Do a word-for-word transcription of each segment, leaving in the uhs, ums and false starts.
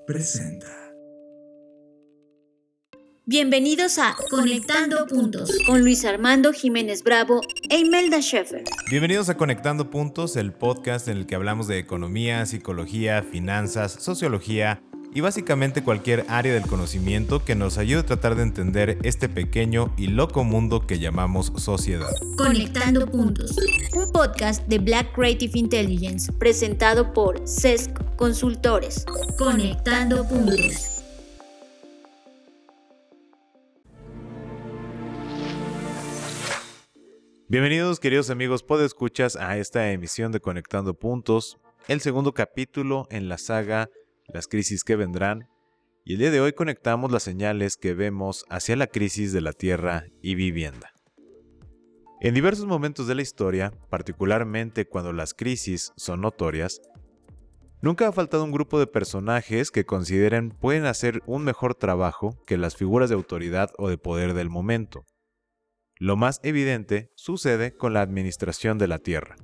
presenta. Bienvenidos a Conectando Puntos con Luis Armando Jiménez Bravo e Imelda Schaefer. Bienvenidos a Conectando Puntos, el podcast en el que hablamos de economía, psicología, finanzas, sociología y básicamente cualquier área del conocimiento que nos ayude a tratar de entender este pequeño y loco mundo que llamamos sociedad. Conectando Puntos, un podcast de Black Creative Intelligence presentado por C E S C Consultores. Conectando Puntos. Bienvenidos, queridos amigos podescuchas, a esta emisión de Conectando Puntos, el segundo capítulo en la saga Las crisis que vendrán, y el día de hoy conectamos las señales que vemos hacia la crisis de la tierra y vivienda. En diversos momentos de la historia, particularmente cuando las crisis son notorias, nunca ha faltado un grupo de personajes que consideren pueden hacer un mejor trabajo que las figuras de autoridad o de poder del momento. Lo más evidente sucede con la administración de la tierra.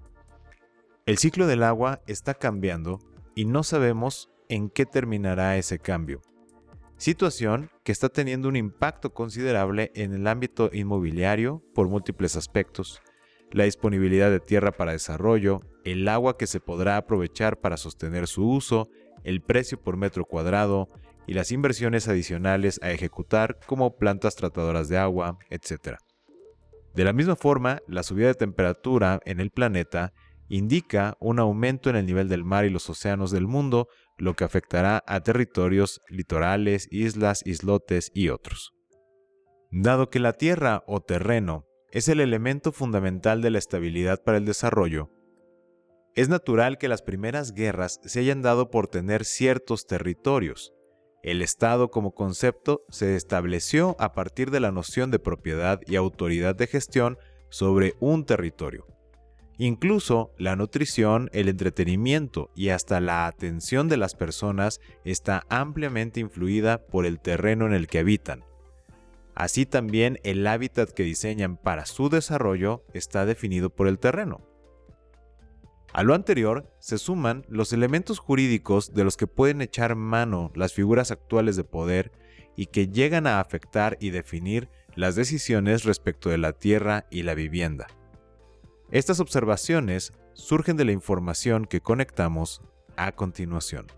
El ciclo del agua está cambiando y no sabemos en qué terminará ese cambio. Situación que está teniendo un impacto considerable en el ámbito inmobiliario por múltiples aspectos: la disponibilidad de tierra para desarrollo, el agua que se podrá aprovechar para sostener su uso, el precio por metro cuadrado y las inversiones adicionales a ejecutar como plantas tratadoras de agua, etcétera. De la misma forma, la subida de temperatura en el planeta indica un aumento en el nivel del mar y los océanos del mundo, lo que afectará a territorios litorales, islas, islotes y otros. Dado que la tierra o terreno es el elemento fundamental de la estabilidad para el desarrollo, es natural que las primeras guerras se hayan dado por tener ciertos territorios. El Estado como concepto se estableció a partir de la noción de propiedad y autoridad de gestión sobre un territorio. Incluso la nutrición, el entretenimiento y hasta la atención de las personas está ampliamente influida por el terreno en el que habitan. Así también el hábitat que diseñan para su desarrollo está definido por el terreno. A lo anterior se suman los elementos jurídicos de los que pueden echar mano las figuras actuales de poder y que llegan a afectar y definir las decisiones respecto de la tierra y la vivienda. Estas observaciones surgen de la información que conectamos a continuación.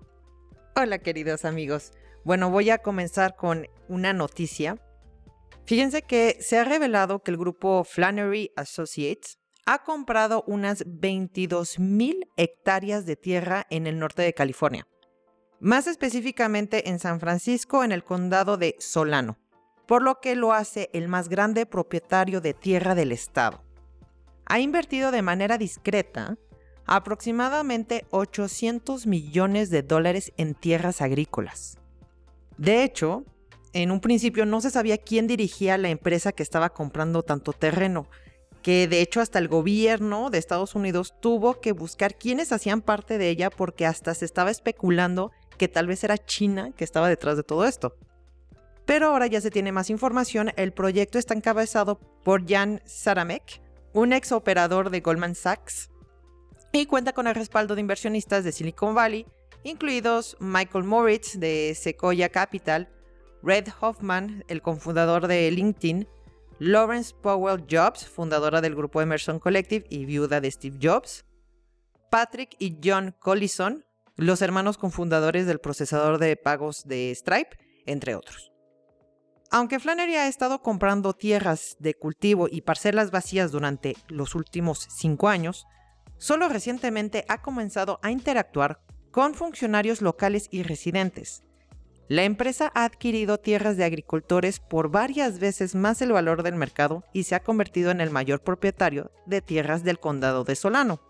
Hola, queridos amigos. Bueno, voy a comenzar con una noticia. Fíjense que se ha revelado que el grupo Flannery Associates ha comprado unas veintidós mil hectáreas de tierra en el norte de California, más específicamente en San Francisco, en el condado de Solano, por lo que lo hace el más grande propietario de tierra del estado. Ha invertido de manera discreta aproximadamente ochocientos millones de dólares en tierras agrícolas. De hecho, en un principio no se sabía quién dirigía la empresa que estaba comprando tanto terreno, que de hecho hasta el gobierno de Estados Unidos tuvo que buscar quiénes hacían parte de ella, porque hasta se estaba especulando que tal vez era China que estaba detrás de todo esto. Pero ahora ya se tiene más información. El proyecto está encabezado por Jan Saramek, un ex operador de Goldman Sachs, y cuenta con el respaldo de inversionistas de Silicon Valley, incluidos Michael Moritz de Sequoia Capital, Reid Hoffman, el cofundador de LinkedIn, Lawrence Powell Jobs, fundadora del grupo Emerson Collective y viuda de Steve Jobs, Patrick y John Collison, los hermanos cofundadores del procesador de pagos de Stripe, entre otros. Aunque Flannery ha estado comprando tierras de cultivo y parcelas vacías durante los últimos cinco años, solo recientemente ha comenzado a interactuar con funcionarios locales y residentes. La empresa ha adquirido tierras de agricultores por varias veces más el valor del mercado y se ha convertido en el mayor propietario de tierras del condado de Solano.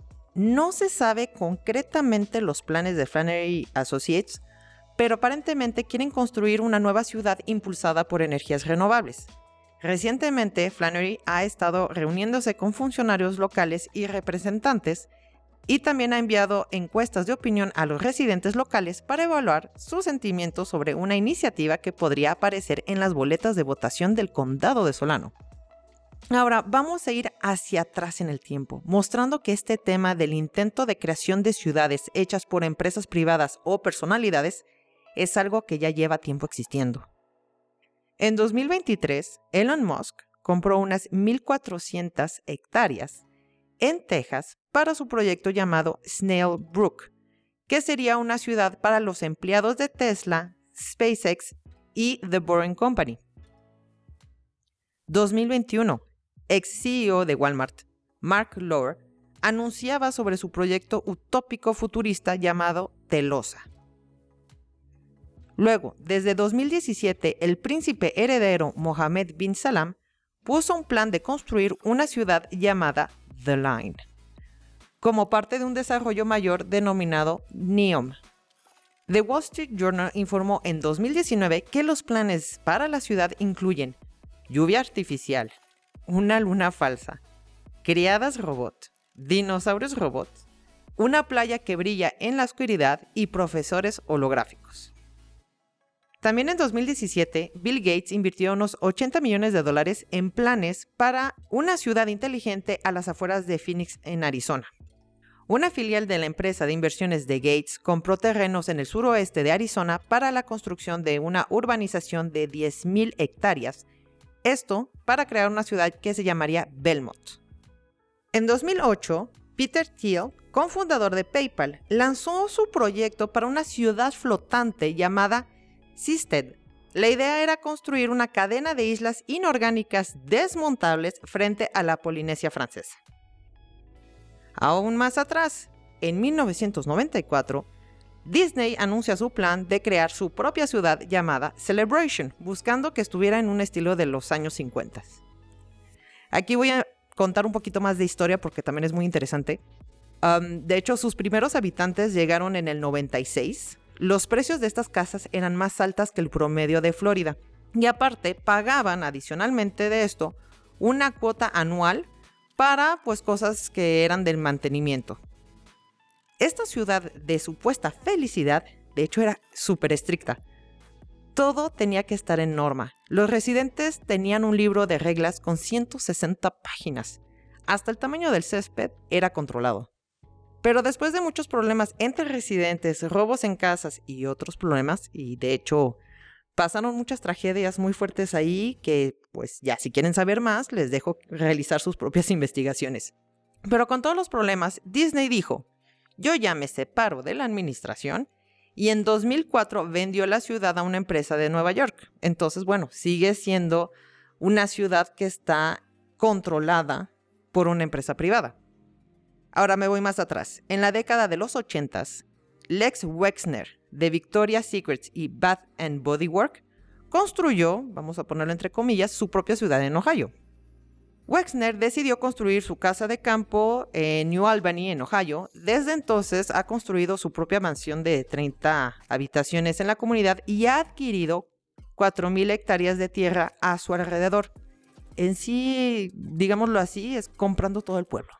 No se sabe concretamente los planes de Flannery Associates, pero aparentemente quieren construir una nueva ciudad impulsada por energías renovables. Recientemente, Flannery ha estado reuniéndose con funcionarios locales y representantes, y también ha enviado encuestas de opinión a los residentes locales para evaluar sus sentimientos sobre una iniciativa que podría aparecer en las boletas de votación del condado de Solano. Ahora vamos a ir hacia atrás en el tiempo, mostrando que este tema del intento de creación de ciudades hechas por empresas privadas o personalidades es algo que ya lleva tiempo existiendo. En dos mil veintitrés, Elon Musk compró unas mil cuatrocientas hectáreas en Texas para su proyecto llamado Snail Brook, que sería una ciudad para los empleados de Tesla, SpaceX y The Boring Company. dos mil veintiuno, ex C E O de Walmart, Mark Lohr, anunciaba sobre su proyecto utópico futurista llamado Telosa. Luego, desde dos mil diecisiete, el príncipe heredero Mohammed bin Salam puso un plan de construir una ciudad llamada The Line, como parte de un desarrollo mayor denominado NEOM. The Wall Street Journal informó en dos mil diecinueve que los planes para la ciudad incluyen lluvia artificial, una luna falsa, criadas robot, dinosaurios robots, una playa que brilla en la oscuridad y profesores holográficos. También en dos mil diecisiete, Bill Gates invirtió unos ochenta millones de dólares en planes para una ciudad inteligente a las afueras de Phoenix, en Arizona. Una filial de la empresa de inversiones de Gates compró terrenos en el suroeste de Arizona para la construcción de una urbanización de diez mil hectáreas, esto para crear una ciudad que se llamaría Belmont. En dos mil ocho, Peter Thiel, cofundador de PayPal, lanzó su proyecto para una ciudad flotante llamada Seasted. La idea era construir una cadena de islas inorgánicas desmontables frente a la Polinesia francesa. Aún más atrás, en mil novecientos noventa y cuatro, Disney anuncia su plan de crear su propia ciudad llamada Celebration, buscando que estuviera en un estilo de los años cincuenta. Aquí voy a contar un poquito más de historia porque también es muy interesante. Um, de hecho, sus primeros habitantes llegaron en el noventa y seis. Los precios de estas casas eran más altas que el promedio de Florida. Y aparte, pagaban adicionalmente de esto una cuota anual para pues cosas que eran del mantenimiento. Esta ciudad de supuesta felicidad, de hecho, era súper estricta. Todo tenía que estar en norma. Los residentes tenían un libro de reglas con ciento sesenta páginas. Hasta el tamaño del césped era controlado. Pero después de muchos problemas entre residentes, robos en casas y otros problemas, y de hecho pasaron muchas tragedias muy fuertes ahí que, pues ya si quieren saber más, les dejo realizar sus propias investigaciones. Pero con todos los problemas, Disney dijo, yo ya me separo de la administración, y en dos mil cuatro vendió la ciudad a una empresa de Nueva York. Entonces, bueno, sigue siendo una ciudad que está controlada por una empresa privada. Ahora me voy más atrás. En la década de los ochentas, Lex Wexner, de Victoria's Secret y Bath and Body Works, construyó, vamos a ponerlo entre comillas, su propia ciudad en Ohio. Wexner decidió construir su casa de campo en New Albany, en Ohio. Desde entonces ha construido su propia mansión de treinta habitaciones en la comunidad y ha adquirido cuatro mil hectáreas de tierra a su alrededor. En sí, digámoslo así, es comprando todo el pueblo.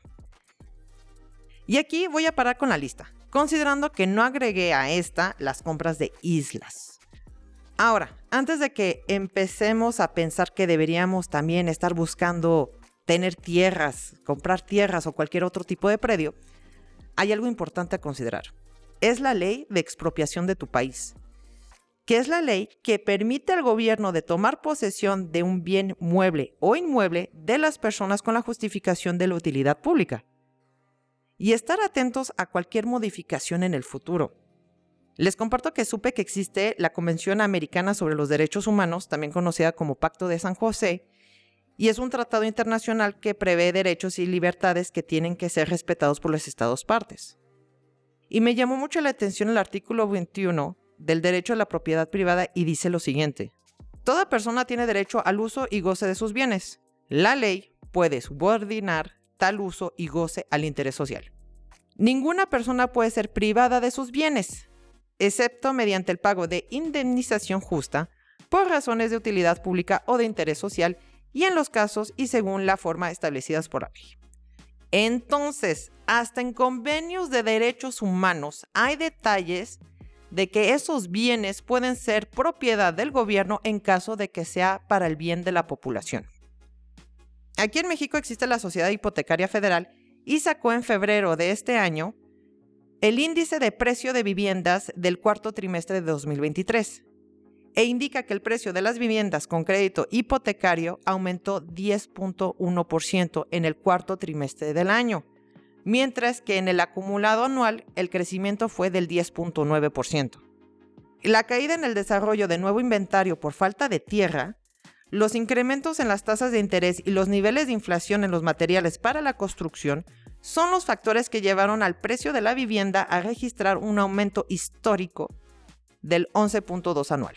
Y aquí voy a parar con la lista, considerando que no agregué a esta las compras de islas. Ahora, antes de que empecemos a pensar que deberíamos también estar buscando tener tierras, comprar tierras o cualquier otro tipo de predio, hay algo importante a considerar. Es la ley de expropiación de tu país, que es la ley que permite al gobierno de tomar posesión de un bien mueble o inmueble de las personas con la justificación de la utilidad pública. Y estar atentos a cualquier modificación en el futuro. Les comparto que supe que existe la Convención Americana sobre los Derechos Humanos, también conocida como Pacto de San José, y es un tratado internacional que prevé derechos y libertades que tienen que ser respetados por los estados partes. Y me llamó mucho la atención el artículo veintiuno del derecho a la propiedad privada y dice lo siguiente: toda persona tiene derecho al uso y goce de sus bienes. La ley puede subordinar tal uso y goce al interés social. Ninguna persona puede ser privada de sus bienes, excepto mediante el pago de indemnización justa por razones de utilidad pública o de interés social y en los casos y según la forma establecidas por la ley. Entonces, hasta en convenios de derechos humanos hay detalles de que esos bienes pueden ser propiedad del gobierno en caso de que sea para el bien de la población. Aquí en México existe la Sociedad Hipotecaria Federal y sacó en febrero de este año el índice de precio de viviendas del cuarto trimestre de dos mil veintitrés e indica que el precio de las viviendas con crédito hipotecario aumentó diez punto uno por ciento en el cuarto trimestre del año, mientras que en el acumulado anual el crecimiento fue del diez punto nueve por ciento. La caída en el desarrollo de nuevo inventario por falta de tierra, los incrementos en las tasas de interés y los niveles de inflación en los materiales para la construcción son los factores que llevaron al precio de la vivienda a registrar un aumento histórico del once punto dos por ciento anual.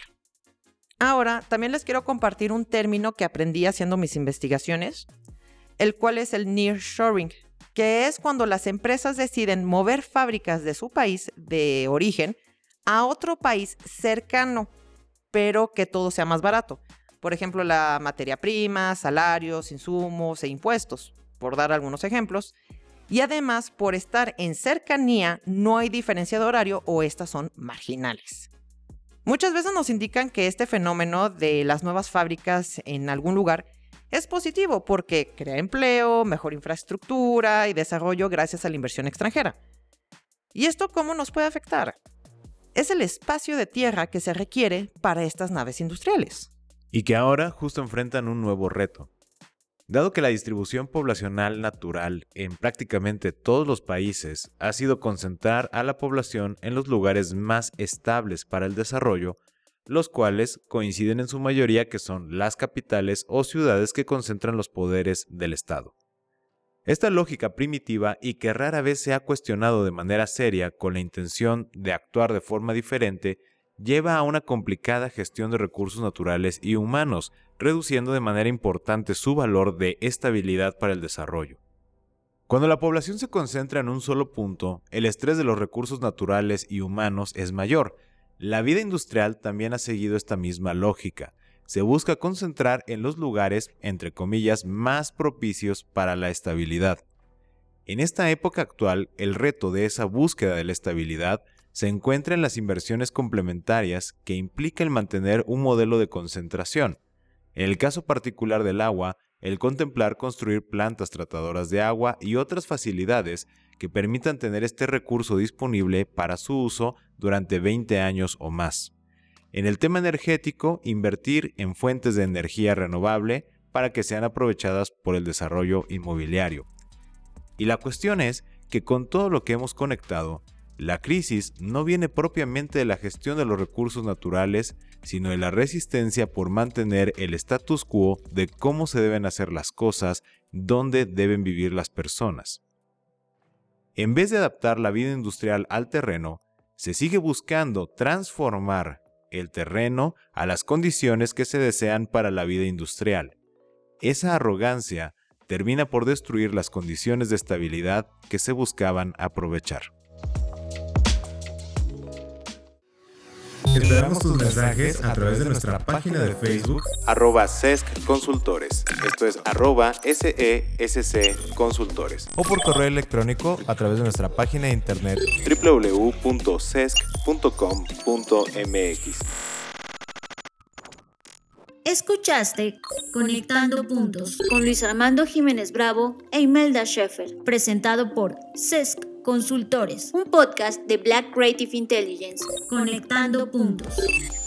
Ahora, también les quiero compartir un término que aprendí haciendo mis investigaciones, el cual es el nearshoring, que es cuando las empresas deciden mover fábricas de su país de origen a otro país cercano, pero que todo sea más barato. Por ejemplo, la materia prima, salarios, insumos e impuestos, por dar algunos ejemplos. Y además, por estar en cercanía, no hay diferencia de horario o estas son marginales. Muchas veces nos indican que este fenómeno de las nuevas fábricas en algún lugar es positivo porque crea empleo, mejor infraestructura y desarrollo gracias a la inversión extranjera. ¿Y esto cómo nos puede afectar? Es el espacio de tierra que se requiere para estas naves industriales. Y que ahora justo enfrentan un nuevo reto. Dado que la distribución poblacional natural en prácticamente todos los países ha sido concentrar a la población en los lugares más estables para el desarrollo, los cuales coinciden en su mayoría que son las capitales o ciudades que concentran los poderes del Estado. Esta lógica primitiva y que rara vez se ha cuestionado de manera seria con la intención de actuar de forma diferente, lleva a una complicada gestión de recursos naturales y humanos, reduciendo de manera importante su valor de estabilidad para el desarrollo. Cuando la población se concentra en un solo punto, el estrés de los recursos naturales y humanos es mayor. La vida industrial también ha seguido esta misma lógica. Se busca concentrar en los lugares, entre comillas, más propicios para la estabilidad. En esta época actual, el reto de esa búsqueda de la estabilidad se encuentra en las inversiones complementarias que implica el mantener un modelo de concentración. En el caso particular del agua, el contemplar construir plantas tratadoras de agua y otras facilidades que permitan tener este recurso disponible para su uso durante veinte años o más. En el tema energético, invertir en fuentes de energía renovable para que sean aprovechadas por el desarrollo inmobiliario. Y la cuestión es que con todo lo que hemos conectado, la crisis no viene propiamente de la gestión de los recursos naturales, sino de la resistencia por mantener el status quo de cómo se deben hacer las cosas, dónde deben vivir las personas. En vez de adaptar la vida industrial al terreno, se sigue buscando transformar el terreno a las condiciones que se desean para la vida industrial. Esa arrogancia termina por destruir las condiciones de estabilidad que se buscaban aprovechar. Esperamos tus mensajes a través de nuestra página de Facebook arroba sesc consultores, esto es arroba sesc consultores, o por correo electrónico a través de nuestra página de internet doble u doble u doble u punto sesc punto com punto m x. Escuchaste Conectando Puntos con Luis Armando Jiménez Bravo e Imelda Schaeffer, presentado por Sesc Consultores, un podcast de Black Creative Intelligence. Conectando Puntos.